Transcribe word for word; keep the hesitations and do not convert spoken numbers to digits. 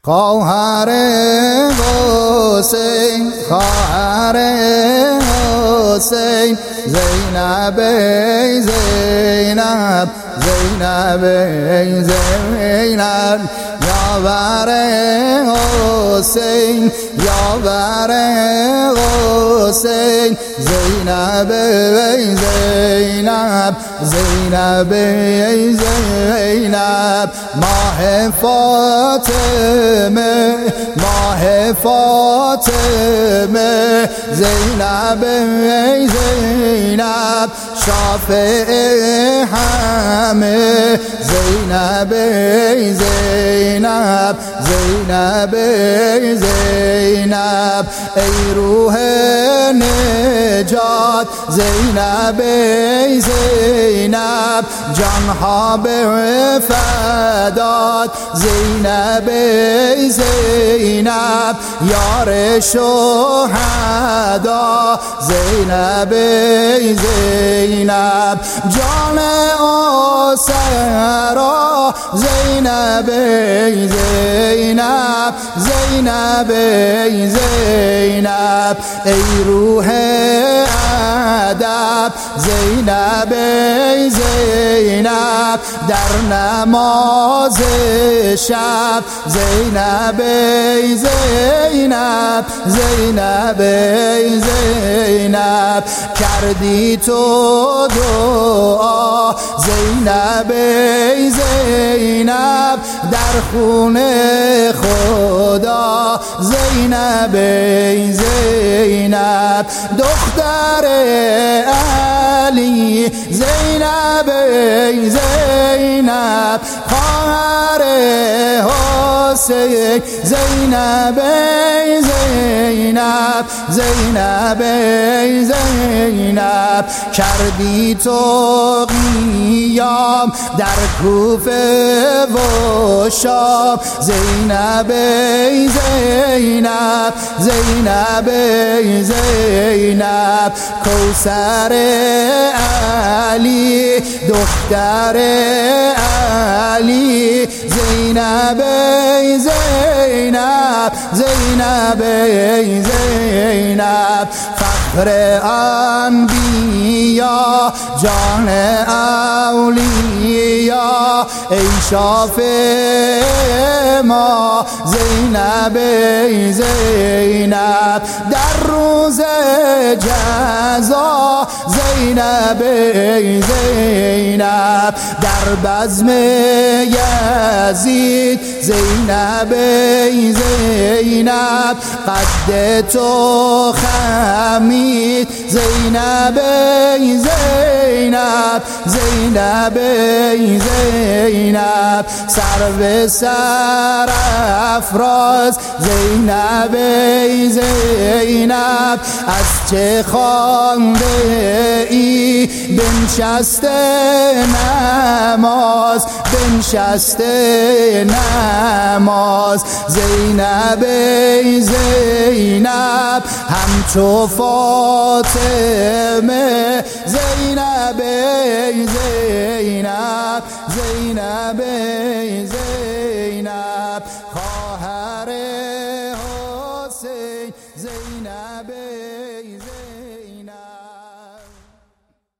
خواهر حسین خواهر حسین زینب زینب زینب زینب یاور حسین یاور حسین زینب زینب زینب زینب ماه فاطمه ماه فاطمه زینب زینب شافع همه زینب زینب زینب زینب ای روح نجات زینب زینب جانها به فدات زینب زینب یار شهدا زینب زینب جان آسرا زینب زینب زینب زینب ای روح ادب زینب زینب در نماز شب زینب زینب زینب زینب کردی تو دعا زینب زینب در خون خدا زینب زینب دختر علی زینب زینب خواهر حسین زینب زینب زینب زینب کردی تو قیام در کوفه و شام زینب زینب زینب زینب کوثر علی دختر علی زینب زینب زینب زینب فخر انبیا جان اولیا ای شافع ما زینب زینب در روز جزا زینب زینب در بزم یزید زینب زینب قد تو خمید زینب زینب زینب زینب سر به سر افراز زینب زینب از چه خوانده ای بنشسته نماز بنشسته نماز زینب زینب همچو فاطمه زینب زینب زینب زینب